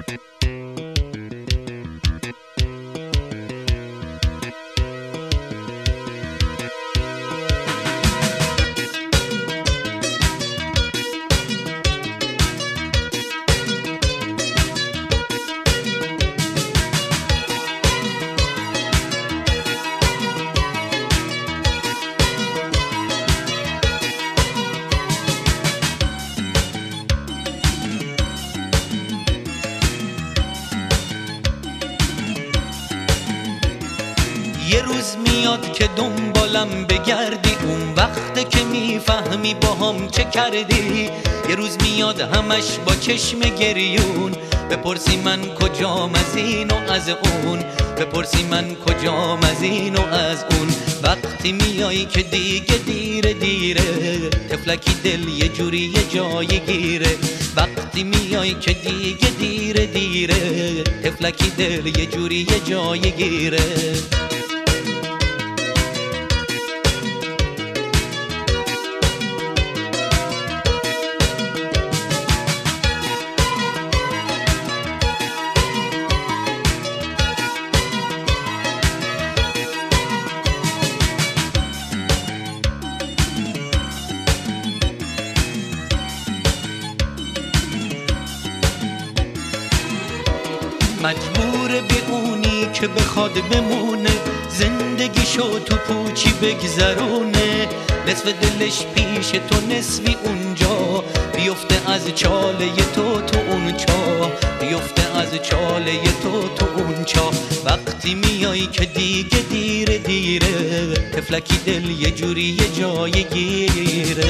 یه روز میاد که دنبالم بگردی، اون وقته که میفهمی باهام چه کردی. یه روز میاد همش با چشم گریون، بپرسی من کجام از این و از اون، بپرسی من کجام از این و از اون. وقتی میایی که دیگه دیره دیره، تفلکی دل یه جوری یه جای گیره. وقتی میایی که دیگه دیره دیره، تفلکی دل یه جوری یه جای گیره. مجبور به اونی که بخواد بمونه، زندگیشو تو پوچی بگذرونه. نصف دلش پیش تو نصفی اونجا، بیفته از چاله تو تو اون چاه، بیفته از چاله تو تو اون چاه. وقتی میایی که دیگه دیره دیره، تفلکی دل یه جوری یه جای گیره.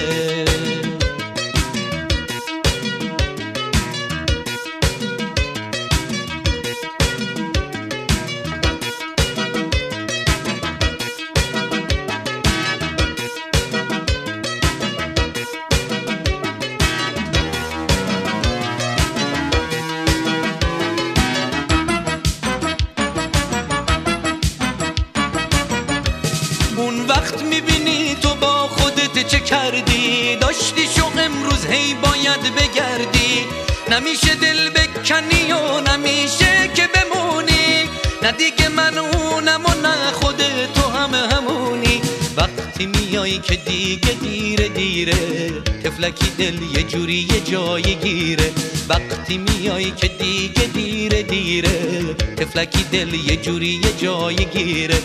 اون وقت میبینی تو با خودت چه کردی، داشتیشو امروز هی باید بگردی. نمیشه دل بکنی و نمیشه که بمونی، نه دیگه من اونم و نه خود تو همونی. وقتی میایی که دیگه دیره دیره، تفلکی دل یه جوری یه جای گیره. وقتی میایی که دیگه دیره دیره، تفلکی دل یه جوری یه جای گیره.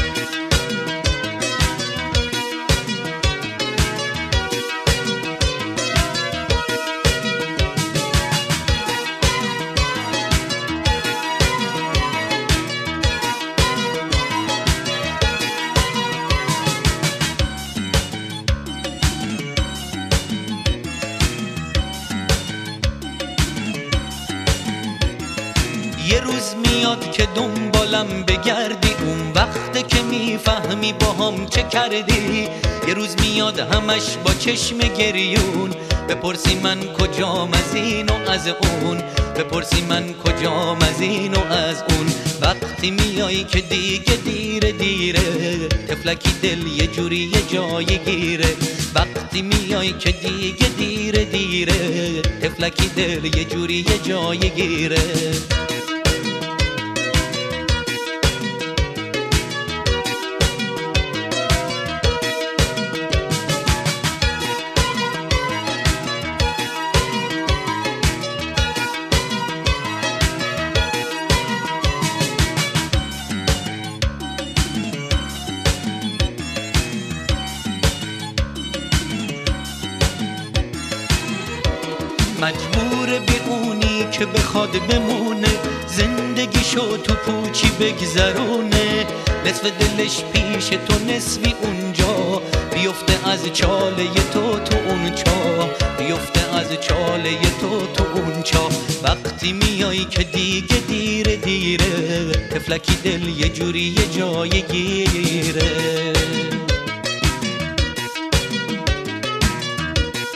یه روز میاد که دنبالم بگردی، اون وقته که میفهمی باهام چه کردی. یه روز میاد همش با چشم گریون، بپرسی من کجام از این و از اون، بپرسی من کجام از این و از اون. وقتی میایی که دیگه دیره دیره، تفلکی دل یه جوری یه جای گیره. وقتی میایی که دیگه دیره دیره، تفلکی دل یه جوری یه جای گیره. مجبور به اونی که بخواد بمونه، زندگیشو تو پوچی بگذرونه. نصف دلش پیش تو نصفی اونجا، بیفته از چاله تو تو اون چاه، بیفته از چاله تو تو اون چاه. وقتی میایی که دیگه دیره دیره، تفلکی دل یه جوری یه جای گیره.